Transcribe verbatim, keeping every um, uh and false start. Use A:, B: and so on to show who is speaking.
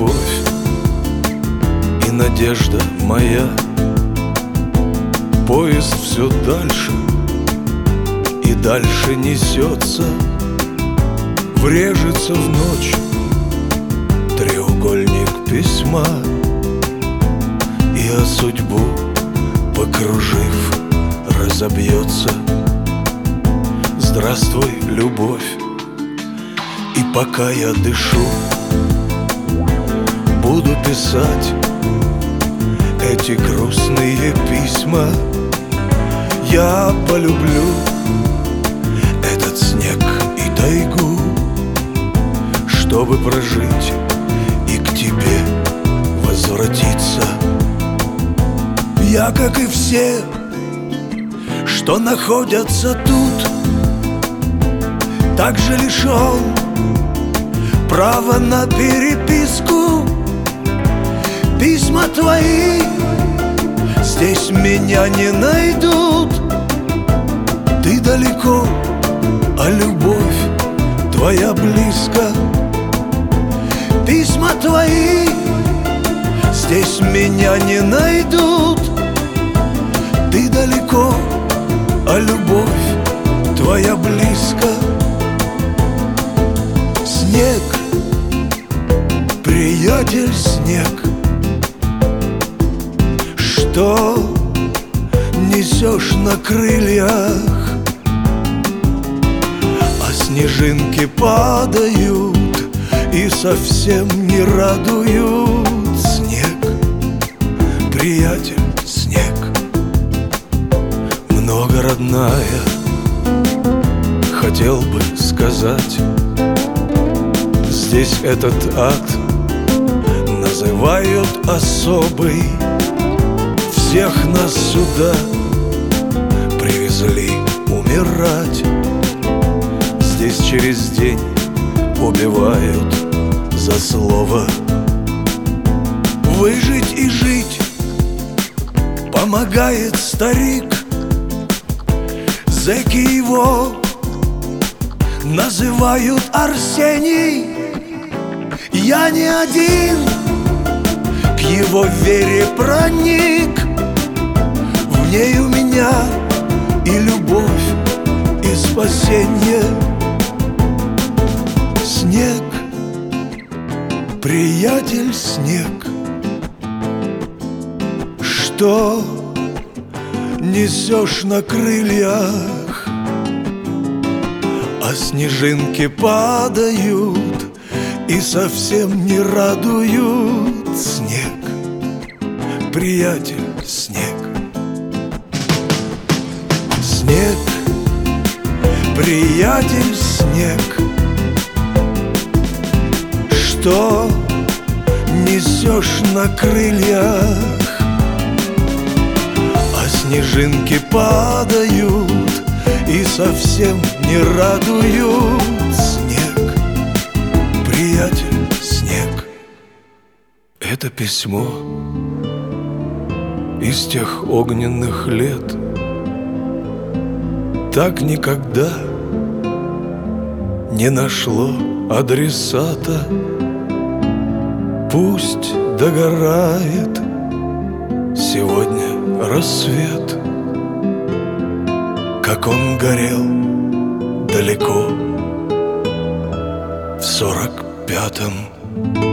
A: любовь и надежда моя. Поезд все дальше и дальше несется, врежется в ночь треугольник письма, и о судьбу, покружив, разобьется. Здравствуй, любовь, и пока я дышу, буду писать эти грустные письма. Я полюблю этот снег и тайгу, чтобы прожить и к тебе возвратиться. Я, как и все, что находятся тут, также лишен права на переписку. Письма твои здесь меня не найдут. Ты далеко, а любовь твоя близко. Письма твои здесь меня не найдут. Ты далеко, а любовь твоя близко. Снег, приятель, снег, что несешь на крыльях, а снежинки падают и совсем не радуют. Снег, приятель, снег, много, родная, хотел бы сказать. Здесь этот ад называют особый. Всех нас сюда привезли умирать. Здесь через день убивают за слово. Выжить и жить помогает старик. Зэки его называют Арсений. Я не один к его вере проник. В ней у меня и любовь, и спасение. Снег, приятель, снег, что несешь на крыльях, а снежинки падают и совсем не радуют. Снег, приятель, снег, снег, приятель, снег, что несешь на крыльях, а снежинки падают и совсем не радуют. Снег, приятель, снег. Это письмо из тех огненных лет. Так никогда не нашло адресата. Пусть догорает сегодня рассвет, как он горел далеко в сорок пятом.